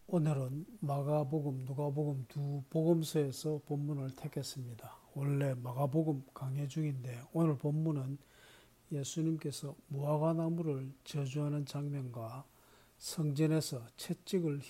오늘은 마가복음, 누가복음 두 복음서에서 본문을 택했습니다. 원래 마가복음 강해 중인데 오늘 본문은 예수님께서 무화과나무를 저주하는 장면과 성전에서 채찍을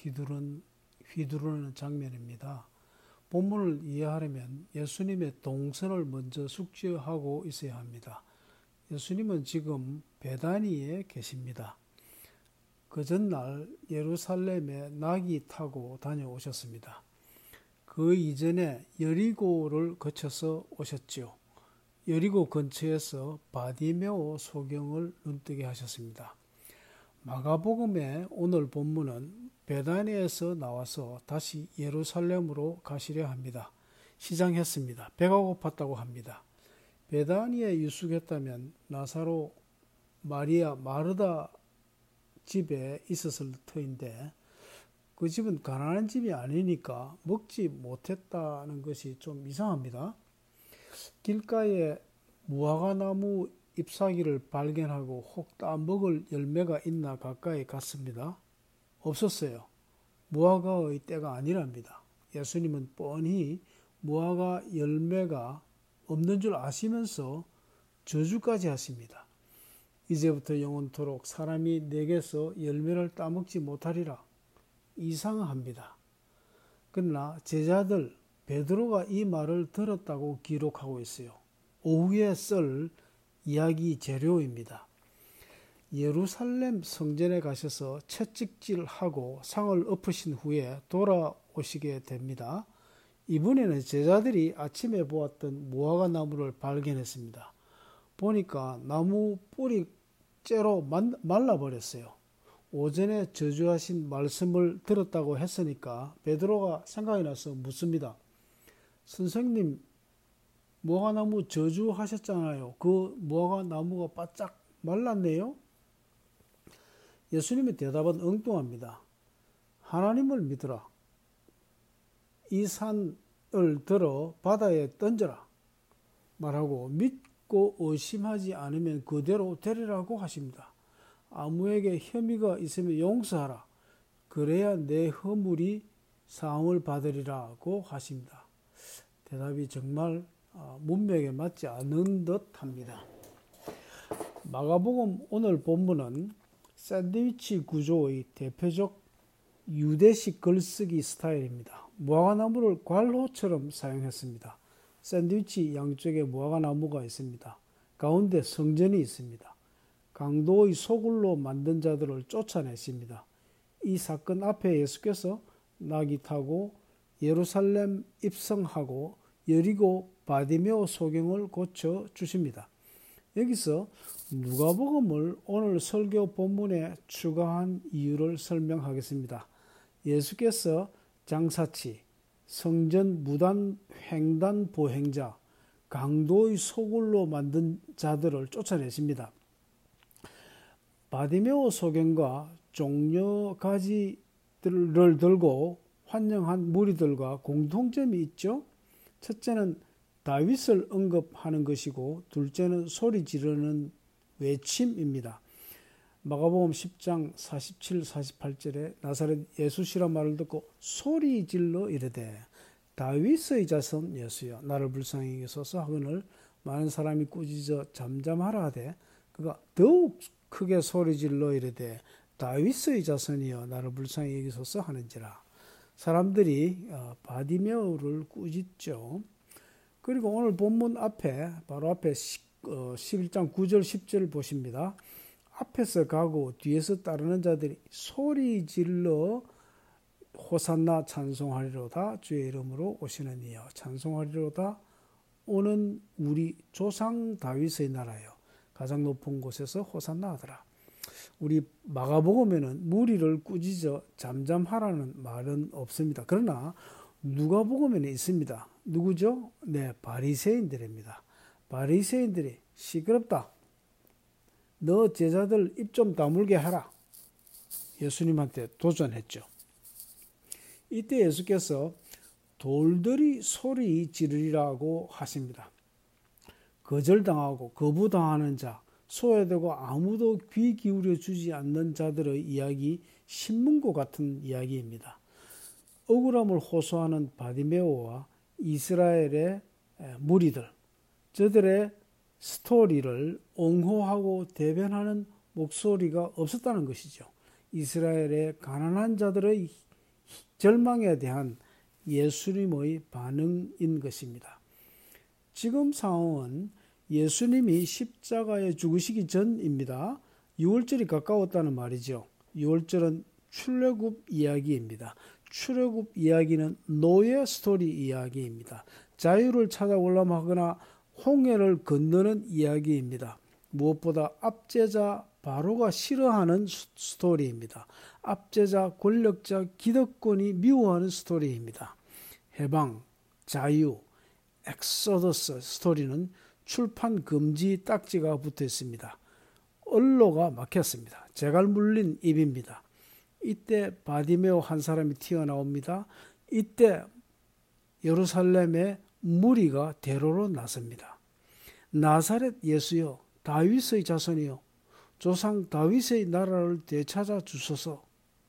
휘두르는 장면입니다. 본문을 이해하려면 예수님의 동선을 먼저 숙지하고 있어야 합니다. 예수님은 지금 베다니에 계십니다. 그 전날 예루살렘에 나귀 타고 다녀오셨습니다. 그 이전에 여리고를 거쳐서 오셨지요. 여리고 근처에서 바디메오 소경을 눈뜨게 하셨습니다. 마가복음의 오늘 본문은 베다니에서 나와서 다시 예루살렘으로 가시려 합니다. 시장했습니다. 배가 고팠다고 합니다. 베다니에 유숙했다면 나사로, 마리아, 마르다 집에 있었을 터인데 그 집은 가난한 집이 아니니까 먹지 못했다는 것이 좀 이상합니다. 길가에 무화과나무 잎사귀를 발견하고 혹 따먹을 열매가 있나 가까이 갔습니다. 없었어요. 무화과의 때가 아니랍니다. 예수님은 뻔히 무화과 열매가 없는 줄 아시면서 저주까지 하십니다. 이제부터 영원토록 사람이 내게서 열매를 따먹지 못하리라. 이상합니다. 그러나 제자들 베드로가 이 말을 들었다고 기록하고 있어요. 오후에 쓸 이야기 재료입니다. 예루살렘 성전에 가셔서 채찍질하고 상을 엎으신 후에 돌아오시게 됩니다. 이번에는 제자들이 아침에 보았던 무화과 나무를 발견했습니다. 보니까 나무 뿌리 째로 말라버렸어요. 오전에 저주하신 말씀을 들었다고 했으니까 베드로가 생각이 나서 묻습니다. 선생님, 무화과나무 저주하셨잖아요. 그 무화과나무가 바짝 말랐네요? 예수님의 대답은 엉뚱합니다. 하나님을 믿으라. 이 산을 들어 바다에 던져라. 말하고 믿고 의심하지 않으면 그대로 되리라고 하십니다. 아무에게 혐의가 있으면 용서하라. 그래야 내 허물이 사함을 받으리라고 하십니다. 대답이 정말 문맥에 맞지 않는 듯 합니다. 마가복음 오늘 본문은 샌드위치 구조의 대표적 유대식 글쓰기 스타일입니다. 무화과나무를 괄호처럼 사용했습니다. 샌드위치 양쪽에 무화과나무가 있습니다. 가운데 성전이 있습니다. 강도의 소굴로 만든 자들을 쫓아내십니다. 이 사건 앞에 예수께서 나귀 타고 예루살렘 입성하고 여리고 바디메오 소경을 고쳐 주십니다. 여기서 누가복음을 오늘 설교 본문에 추가한 이유를 설명하겠습니다. 예수께서 장사치, 성전 무단 횡단 보행자, 강도의 소굴로 만든 자들을 쫓아내십니다. 바디메오 소경과 종려 가지들을 들고 환영한 무리들과 공통점이 있죠. 첫째는 다윗을 언급하는 것이고 둘째는 소리 지르는 외침입니다. 마가복음 10장 47, 48절에 나사렛 예수시라 말을 듣고 소리 질러 이르되 다윗의 자손 예수여 나를 불쌍히 여기소서 하거늘 많은 사람이 꾸짖어 잠잠하라 하되 그가 더욱 크게 소리 질러 이르되 다윗의 자손이여 나를 불쌍히 여기소서 하는지라. 사람들이 바디메오를 꾸짖죠. 그리고 오늘 본문 앞에 바로 앞에 11장 9절 10절 보십니다. 앞에서 가고 뒤에서 따르는 자들이 소리 질러 호산나 찬송하리로다 주의 이름으로 오시는 이여 찬송하리로다 오는 우리 조상 다윗의 나라여 가장 높은 곳에서 호산나 하더라. 우리 마가복음에는 무리를 꾸짖어 잠잠하라는 말은 없습니다. 그러나 누가복음에는 있습니다. 누구죠? 네, 바리새인들입니다. 바리새인들이 시끄럽다. 너 제자들 입 좀 다물게 하라. 예수님한테 도전했죠. 이때 예수께서 돌들이 소리 지르리라고 하십니다. 거절당하고 거부당하는 자, 소외되고 아무도 귀 기울여 주지 않는 자들의 이야기, 신문고 같은 이야기입니다. 억울함을 호소하는 바디메오와 이스라엘의 무리들, 저들의 스토리를 옹호하고 대변하는 목소리가 없었다는 것이죠. 이스라엘의 가난한 자들의 절망에 대한 예수님의 반응인 것입니다. 지금 상황은 예수님이 십자가에 죽으시기 전입니다. 6월절이 가까웠다는 말이죠. 6월절은 출애굽 이야기입니다. 출애굽 이야기는 노예 스토리 이야기입니다. 자유를 찾아 올라가거나 홍해를 건너는 이야기입니다. 무엇보다 압제자 바로가 싫어하는 스토리입니다. 압제자, 권력자, 기득권이 미워하는 스토리입니다. 해방, 자유, 엑소더스 스토리는 출판 금지 딱지가 붙어 있습니다. 언로가 막혔습니다. 재갈 물린 입입니다. 이때 바디메오 한 사람이 튀어나옵니다. 이때 예루살렘의 무리가 대로로 나섭니다. 나사렛 예수여, 다윗의 자손이여, 조상 다윗의 나라를 되찾아 주소서.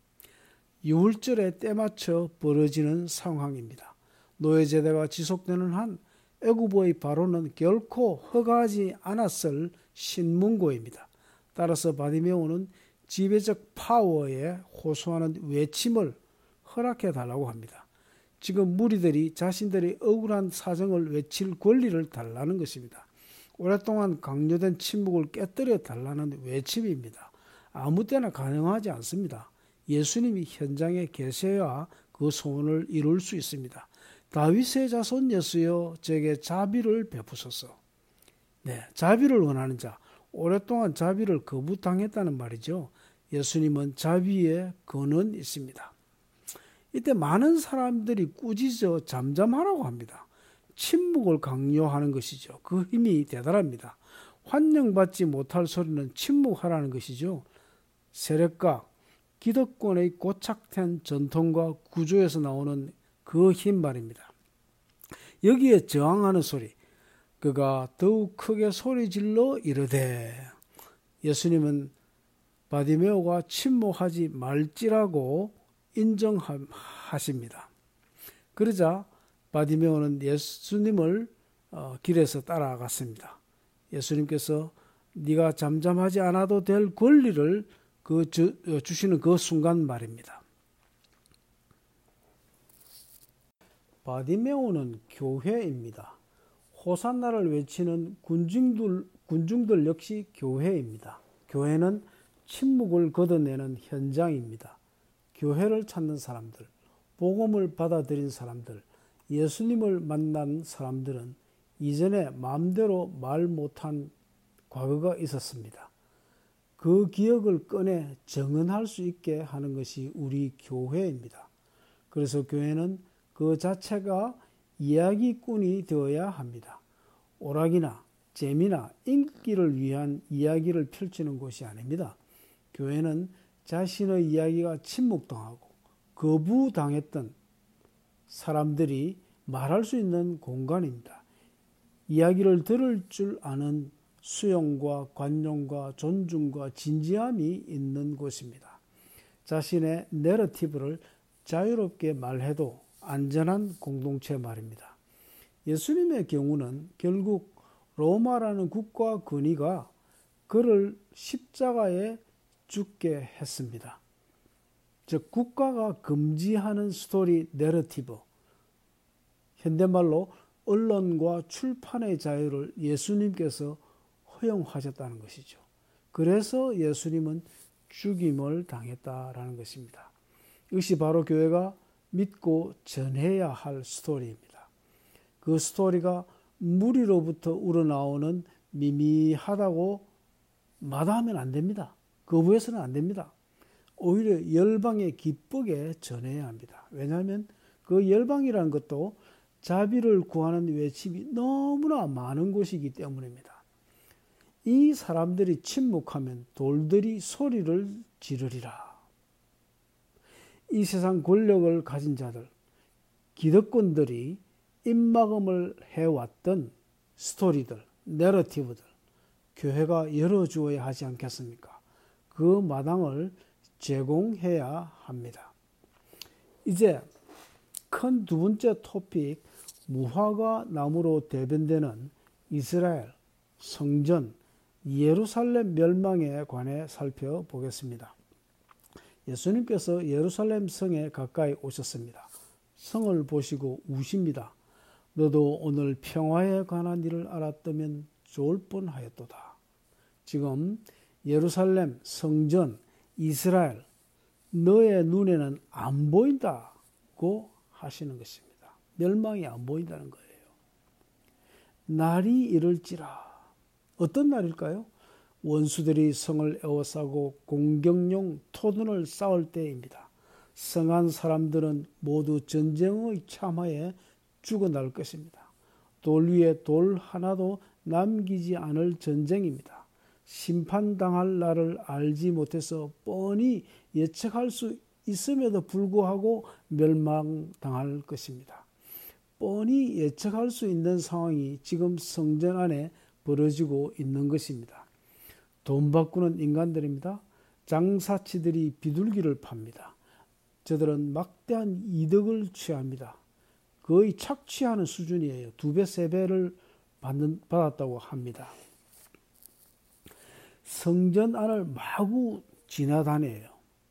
6월절에 때맞춰 벌어지는 상황입니다. 노예제대가 지속되는 한 애굽의 바로는 결코 허가하지 않았을 신문고입니다. 따라서 바디메오는 지배적 파워에 호소하는 외침을 허락해 달라고 합니다. 지금 무리들이 자신들의 억울한 사정을 외칠 권리를 달라는 것입니다. 오랫동안 강요된 침묵을 깨뜨려 달라는 외침입니다. 아무 때나 가능하지 않습니다. 예수님이 현장에 계셔야 그 소원을 이룰 수 있습니다. 다윗의 자손 예수여, 제게 자비를 베푸소서. 네, 자비를 원하는 자, 오랫동안 자비를 거부당했다는 말이죠. 예수님은 자비의 근원이 있습니다. 이때 많은 사람들이 꾸짖어 잠잠하라고 합니다. 침묵을 강요하는 것이죠. 그 힘이 대단합니다. 환영받지 못할 소리는 침묵하라는 것이죠. 세력과 기득권의 고착된 전통과 구조에서 나오는 그 힘 말입니다. 여기에 저항하는 소리, 그가 더욱 크게 소리질러 이르되, 예수님은 바디메오가 침묵하지 말지라고 인정하십니다. 그러자 바디메오는 예수님을 길에서 따라갔습니다. 예수님께서 네가 잠잠하지 않아도 될 권리를 주시는 그 순간 말입니다. 바디메오는 교회입니다. 호산나를 외치는 군중들 역시 교회입니다. 교회는 침묵을 걷어내는 현장입니다. 교회를 찾는 사람들, 복음을 받아들인 사람들, 예수님을 만난 사람들은 이전에 마음대로 말 못한 과거가 있었습니다. 그 기억을 꺼내 정언할 수 있게 하는 것이 우리 교회입니다. 그래서 교회는 그 자체가 이야기꾼이 되어야 합니다. 오락이나 재미나 인기를 위한 이야기를 펼치는 곳이 아닙니다. 교회는 자신의 이야기가 침묵당하고 거부당했던 사람들이 말할 수 있는 공간입니다. 이야기를 들을 줄 아는 수용과 관용과 존중과 진지함이 있는 곳입니다. 자신의 내러티브를 자유롭게 말해도 안전한 공동체 말입니다. 예수님의 경우는 결국 로마라는 국가 권위가 그를 십자가에 죽게 했습니다. 즉 국가가 금지하는 스토리 내러티브, 현대말로 언론과 출판의 자유를 예수님께서 허용하셨다는 것이죠. 그래서 예수님은 죽임을 당했다라는 것입니다. 이것이 바로 교회가 믿고 전해야 할 스토리입니다. 그 스토리가 무리로부터 우러나오는 미미하다고 마다하면 안 됩니다. 거부해서는 안 됩니다. 오히려 열방에 기쁘게 전해야 합니다. 왜냐하면 그 열방이라는 것도 자비를 구하는 외침이 너무나 많은 곳이기 때문입니다. 이 사람들이 침묵하면 돌들이 소리를 지르리라. 이 세상 권력을 가진 자들, 기득권들이 입막음을 해왔던 스토리들, 내러티브들, 교회가 열어주어야 하지 않겠습니까? 그 마당을 제공해야 합니다. 이제 큰 두 번째 토픽, 무화과 나무로 대변되는 이스라엘, 성전, 예루살렘 멸망에 관해 살펴보겠습니다. 예수님께서 예루살렘 성에 가까이 오셨습니다. 성을 보시고 우십니다. 너도 오늘 평화에 관한 일을 알았다면 좋을 뻔하였도다. 지금 예루살렘, 성전, 이스라엘, 너의 눈에는 안 보인다고 하시는 것입니다. 멸망이 안 보인다는 거예요. 날이 이를지라. 어떤 날일까요? 원수들이 성을 에워싸고 공격용 토둔을 쌓을 때입니다. 성한 사람들은 모두 전쟁의 참화에 죽어날 것입니다. 돌 위에 돌 하나도 남기지 않을 전쟁입니다. 심판당할 날을 알지 못해서 뻔히 예측할 수 있음에도 불구하고 멸망당할 것입니다. 뻔히 예측할 수 있는 상황이 지금 성전 안에 벌어지고 있는 것입니다. 돈 바꾸는 인간들입니다. 장사치들이 비둘기를 팝니다. 저들은 막대한 이득을 취합니다. 거의 착취하는 수준이에요. 2배, 3배를 받았다고 합니다. 성전 안을 마구 지나다녀요.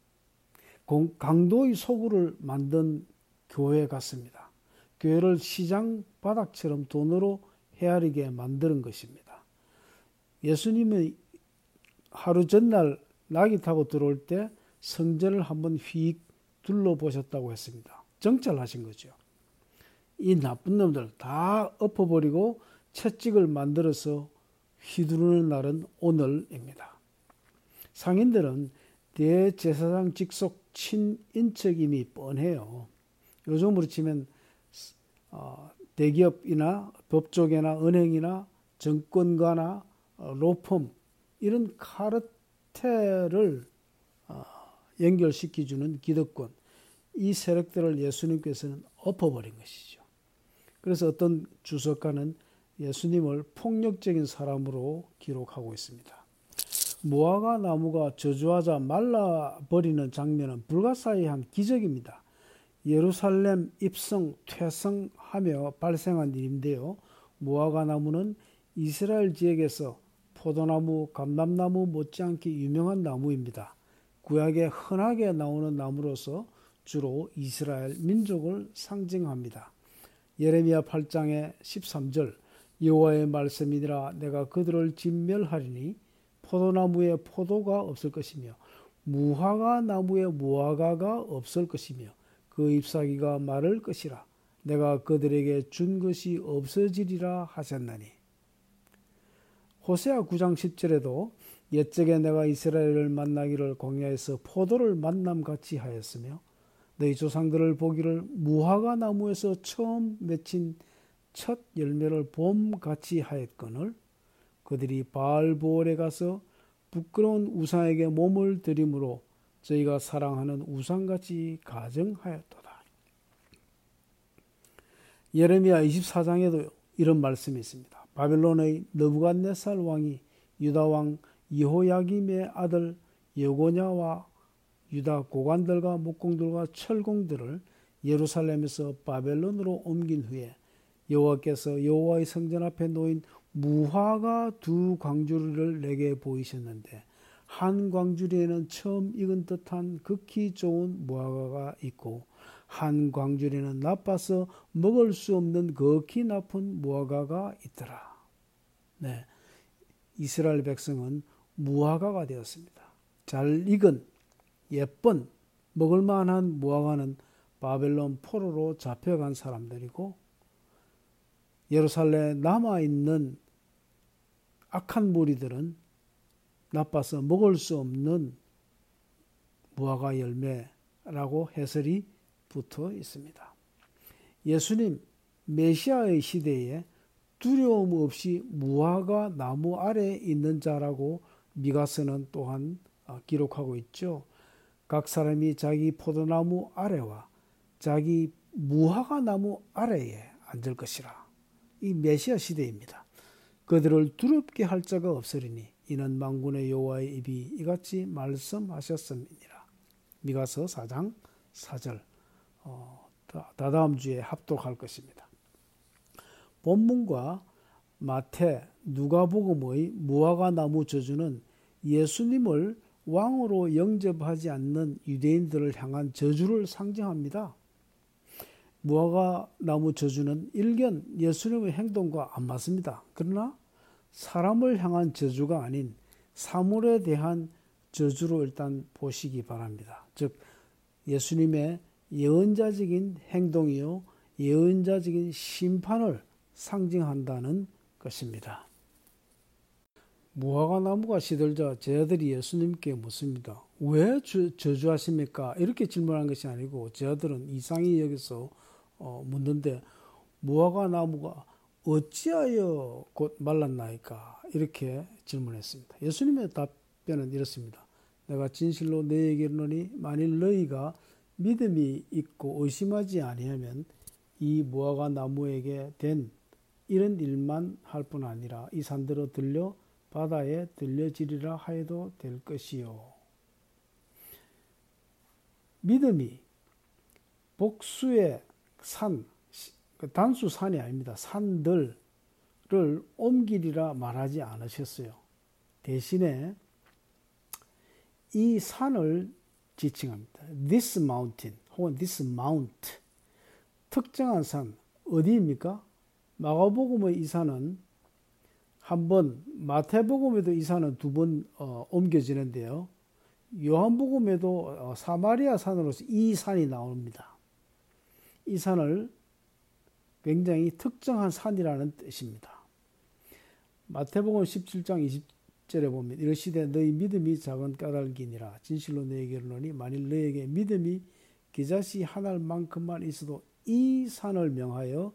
강도의 소굴을 만든 교회 같습니다. 교회를 시장 바닥처럼 돈으로 헤아리게 만드는 것입니다. 예수님은 하루 전날 낙이 타고 들어올 때 성전을 한번 휙 둘러보셨다고 했습니다. 정찰하신 거죠. 이 나쁜 놈들 다 엎어버리고 채찍을 만들어서 휘두르는 날은 오늘입니다. 상인들은 대제사장 직속 친인척임이 뻔해요. 요즘으로 치면 대기업이나 법조계나 은행이나 정권가나 로펌 이런 카르텔을 연결시켜주는 기득권, 이 세력들을 예수님께서는 엎어버린 것이죠. 그래서 어떤 주석가는 예수님을 폭력적인 사람으로 기록하고 있습니다. 무화과 나무가 저주하자 말라버리는 장면은 불가사의한 기적입니다. 예루살렘 입성, 퇴성하며 발생한 일인데요. 무화과 나무는 이스라엘 지역에서 포도나무, 감람나무 못지않게 유명한 나무입니다. 구약에 흔하게 나오는 나무로서 주로 이스라엘 민족을 상징합니다. 예레미야 8장의 13절, 여호와의 말씀이니라 내가 그들을 진멸하리니 포도나무에 포도가 없을 것이며 무화과 나무에 무화과가 없을 것이며 그 잎사귀가 마를 것이라 내가 그들에게 준 것이 없어지리라 하셨나니. 호세아 9장 10절에도 옛적에 내가 이스라엘을 만나기를 광야에서 포도를 만남같이 하였으며 너희 조상들을 보기를 무화과 나무에서 처음 맺힌 첫 열매를 봄같이 하였거늘 그들이 바알보올에 가서 부끄러운 우상에게 몸을 들임으로 저희가 사랑하는 우상같이 가정하였도다. 예레미야 24장에도 이런 말씀이 있습니다. 바벨론의 느부갓네살 왕이 유다 왕 여호야김의 아들 여고냐와 유다 고관들과 목공들과 철공들을 예루살렘에서 바벨론으로 옮긴 후에 여호와께서 여호와의 성전 앞에 놓인 무화과 2 광주리를 내게 보이셨는데 한 광주리에는 처음 익은 듯한 극히 좋은 무화과가 있고 한 광주리는 나빠서 먹을 수 없는 극히 나쁜 무화과가 있더라. 네, 이스라엘 백성은 무화과가 되었습니다. 잘 익은 예쁜 먹을만한 무화과는 바벨론 포로로 잡혀간 사람들이고 예루살렘에 남아있는 악한 무리들은 나빠서 먹을 수 없는 무화과 열매라고 해설이 붙어 있습니다. 예수님 메시아의 시대에 두려움 없이 무화과 나무 아래에 있는 자라고 미가서는 또한 기록하고 있죠. 각 사람이 자기 포도나무 아래와 자기 무화과 나무 아래에 앉을 것이라. 이 메시아 시대입니다. 그들을 두렵게 할 자가 없으리니 이는 만군의 여호와의 입이 이같이 말씀하셨음이니라. 미가서 4장 4절. 다다음 주에 하도록 할 것입니다. 본문과 마태, 누가복음의 무화과나무 저주는 예수님을 왕으로 영접하지 않는 유대인들을 향한 저주를 상징합니다. 무화과나무 저주는 일견 예수님의 행동과 안 맞습니다. 그러나 사람을 향한 저주가 아닌 사물에 대한 저주로 일단 보시기 바랍니다. 즉 예수님의 예언자적인 행동이요 예언자적인 심판을 상징한다는 것입니다. 무화과나무가 시들자 제자들이 예수님께 묻습니다. 왜 저주하십니까? 이렇게 질문한 것이 아니고 제자들은 이상히 여기서 묻는데 무화과나무가 어찌하여 곧 말랐나이까? 이렇게 질문했습니다. 예수님의 답변은 이렇습니다. 내가 진실로 너희에게 이르노니 만일 너희가 믿음이 있고 의심하지 아니하면 이 무화과나무에게 된 이런 일만 할 뿐 아니라 이 산들어 들려 바다에 들려지리라 하여도 될 것이요. 믿음이 복수의 산, 단수 산이 아닙니다. 산들을 옮기리라 말하지 않으셨어요. 대신에 이 산을 지칭합니다. This mountain 혹은 this mount. 특정한 산, 어디입니까? 마가복음의 이 산은 한 번, 마태복음에도 이 산은 두 번 옮겨지는데요. 요한복음에도 사마리아 산으로서 이 산이 나옵니다. 이 산을 굉장히 특정한 산이라는 뜻입니다. 마태복음 17장 20절에 보면 이르시되 너희 믿음이 작은 까닭이니라 진실로 너희에게 이르노니 만일 너희에게 믿음이 겨자씨 한 알만큼만 있어도 이 산을 명하여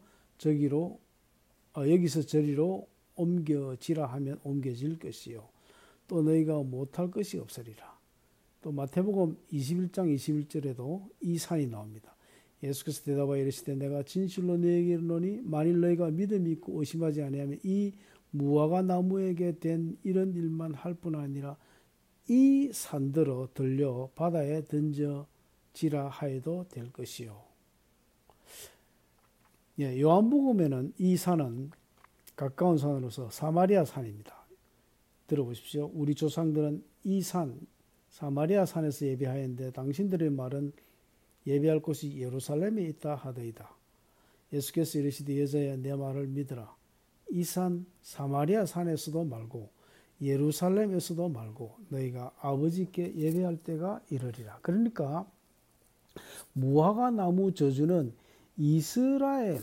여기서 저리로 옮겨지라 하면 옮겨질 것이요 또 너희가 못할 것이 없으리라. 또 마태복음 21장 21절에도 이 산이 나옵니다. 예수께서 대답하여 이르시되 내가 진실로 너희에게 이르노니 만일 너희가 믿음이 있고 의심하지 아니하면 이 무화과나무에게 된 이런 일만 할 뿐 아니라 이 산들어 들려 바다에 던져지라 하여도 될 것이요. 요한복음에는 이 산은 가까운 산으로서 사마리아 산입니다. 들어보십시오. 우리 조상들은 이 산, 사마리아 산에서 예배하였는데 당신들의 말은 예배할 곳이 예루살렘에 있다 하더이다. 예수께서 이르시되 여자야 내 말을 믿으라. 이 산 사마리아 산에서도 말고 예루살렘에서도 말고 너희가 아버지께 예배할 때가 이르리라. 그러니까 무화과나무 저주는 이스라엘의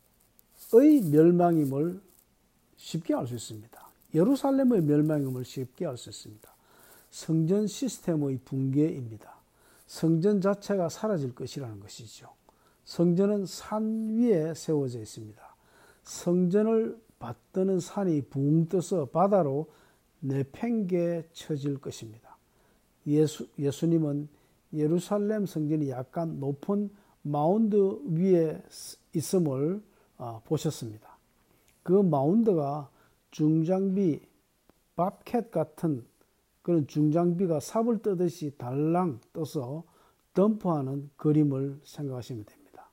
멸망임을 쉽게 알 수 있습니다. 예루살렘의 멸망임을 쉽게 알 수 있습니다. 성전 시스템의 붕괴입니다. 성전 자체가 사라질 것이라는 것이죠. 성전은 산 위에 세워져 있습니다. 성전을 받드는 산이 붕 떠서 바다로 내팽개쳐질 것입니다. 예수님은 예루살렘 성전이 약간 높은 마운드 위에 있음을 보셨습니다. 그 마운드가 중장비, 밥캣 같은 그런 중장비가 삽을 뜨듯이 달랑 떠서 덤프하는 그림을 생각하시면 됩니다.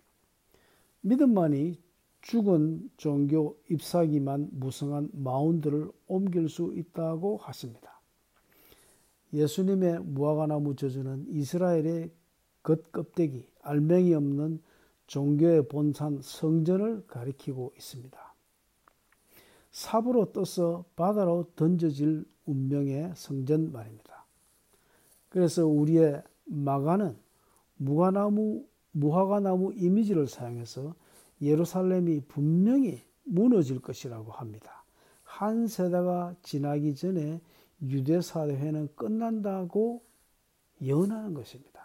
믿음만이 죽은 종교 잎사귀만 무성한 마운드를 옮길 수 있다고 하십니다. 예수님의 무화과나무 저주는 이스라엘의 겉껍데기, 알맹이 없는 종교의 본산 성전을 가리키고 있습니다. 삽으로 떠서 바다로 던져질 운명의 성전 말입니다. 그래서 우리의 마가는 무화과나무 이미지를 사용해서 예루살렘이 분명히 무너질 것이라고 합니다. 한 세대가 지나기 전에 유대 사회는 끝난다고 예언하는 것입니다.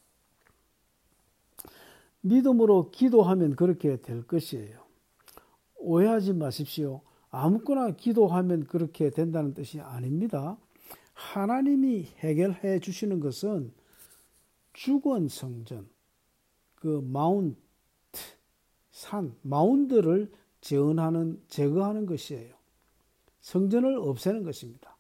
믿음으로 기도하면 그렇게 될 것이에요. 오해하지 마십시오. 아무거나 기도하면 그렇게 된다는 뜻이 아닙니다. 하나님이 해결해 주시는 것은 죽은 성전, 그 마운트, 산, 마운드를 제거하는 것이에요. 성전을 없애는 것입니다.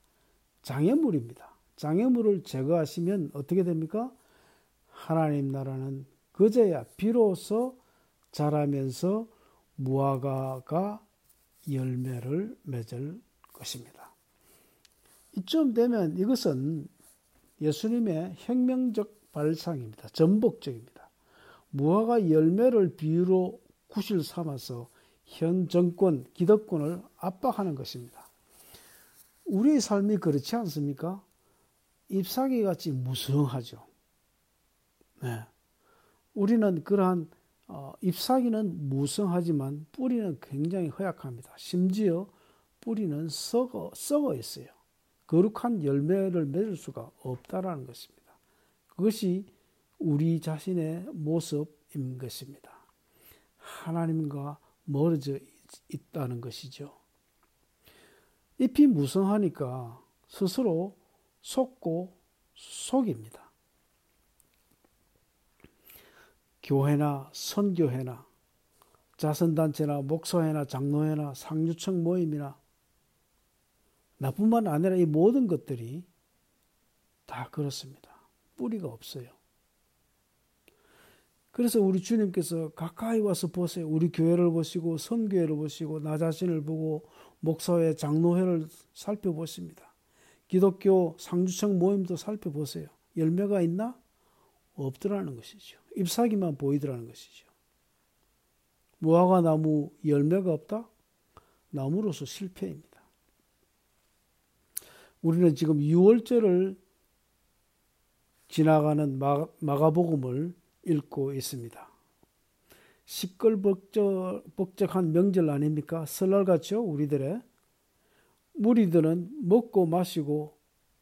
장애물입니다. 장애물을 제거하시면 어떻게 됩니까? 하나님 나라는 그제야 비로소 자라면서 무화과가 열매를 맺을 것입니다. 이쯤 되면 이것은 예수님의 혁명적 발상입니다. 전복적입니다. 무화과 열매를 비유로 구실 삼아서 현 정권, 기득권을 압박하는 것입니다. 우리의 삶이 그렇지 않습니까? 잎사귀 같이 무성하죠. 네. 우리는 그러한 잎사귀는 무성하지만 뿌리는 굉장히 허약합니다. 심지어 뿌리는 썩어 있어요. 거룩한 열매를 맺을 수가 없다라는 것입니다. 그것이 우리 자신의 모습인 것입니다. 하나님과 멀어져 있다는 것이죠. 잎이 무성하니까 스스로 속고 속입니다. 교회나 선교회나 자선단체나 목사회나 장로회나 상류층 모임이나 나뿐만 아니라 이 모든 것들이 다 그렇습니다. 뿌리가 없어요. 그래서 우리 주님께서 가까이 와서 보세요. 우리 교회를 보시고 선교회를 보시고 나 자신을 보고 목사회, 장로회를 살펴보십니다. 기독교 상주층 모임도 살펴보세요. 열매가 있나? 없더라는 것이죠. 잎사귀만 보이더라는 것이죠. 무화과 나무 열매가 없다? 나무로서 실패입니다. 우리는 지금 6월절을 지나가는 마가복음을 읽고 있습니다. 시끌벅적한 명절 아닙니까? 설날 같죠? 우리들의 무리들은 먹고 마시고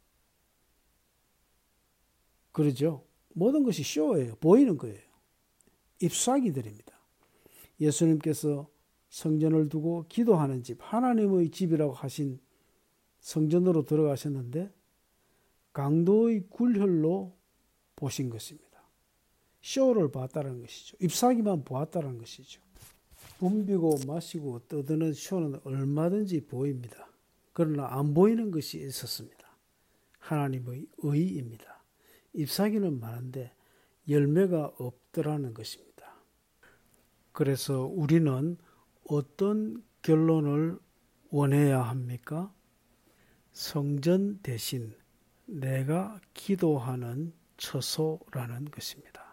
그러죠. 모든 것이 쇼예요. 보이는 거예요. 잎사귀들입니다. 예수님께서 성전을 두고 기도하는 집, 하나님의 집이라고 하신 성전으로 들어가셨는데 강도의 굴혈로 보신 것입니다. 쇼를 봤다는 것이죠. 잎사귀만 보았다는 것이죠. 붐비고 마시고 떠드는 쇼는 얼마든지 보입니다. 그러나 안 보이는 것이 있었습니다. 하나님의 의입니다. 잎사귀는 많은데 열매가 없더라는 것입니다. 그래서 우리는 어떤 결론을 원해야 합니까? 성전 대신 내가 기도하는 처소라는 것입니다.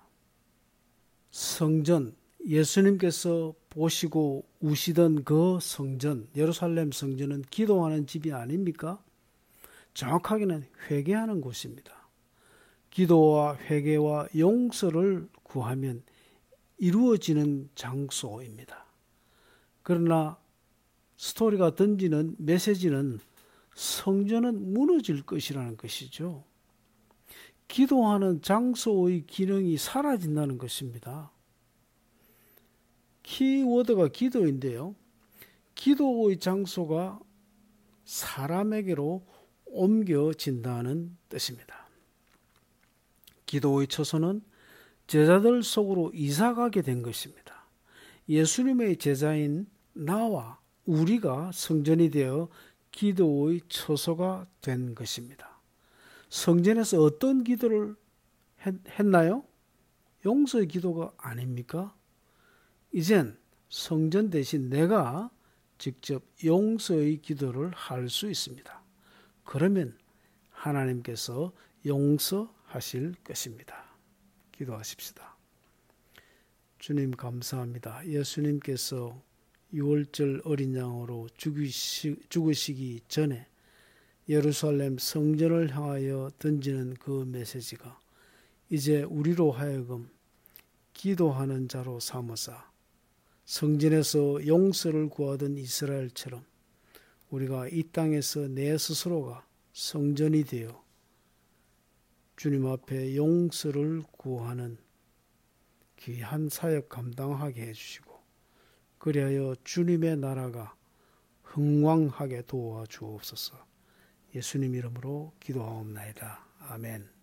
성전, 예수님께서 보시고 우시던 그 성전, 예루살렘 성전은 기도하는 집이 아닙니까? 정확하게는 회개하는 곳입니다. 기도와 회개와 용서를 구하면 이루어지는 장소입니다. 그러나 스토리가 던지는 메시지는 성전은 무너질 것이라는 것이죠. 기도하는 장소의 기능이 사라진다는 것입니다. 키워드가 기도인데요. 기도의 장소가 사람에게로 옮겨진다는 뜻입니다. 기도의 처소는 제자들 속으로 이사가게 된 것입니다. 예수님의 제자인 나와 우리가 성전이 되어 기도의 처소가 된 것입니다. 성전에서 어떤 기도를 했나요? 용서의 기도가 아닙니까? 이젠 성전 대신 내가 직접 용서의 기도를 할 수 있습니다. 그러면 하나님께서 용서하실 것입니다. 기도하십시다. 주님 감사합니다. 예수님께서 6월절 어린 양으로 죽으시기 전에 예루살렘 성전을 향하여 던지는 그 메시지가 이제 우리로 하여금 기도하는 자로 삼으사 성전에서 용서를 구하던 이스라엘처럼 우리가 이 땅에서 내 스스로가 성전이 되어 주님 앞에 용서를 구하는 귀한 사역 감당하게 해주시고 그리하여 주님의 나라가 흥왕하게 도와주옵소서. 예수님 이름으로 기도하옵나이다. 아멘.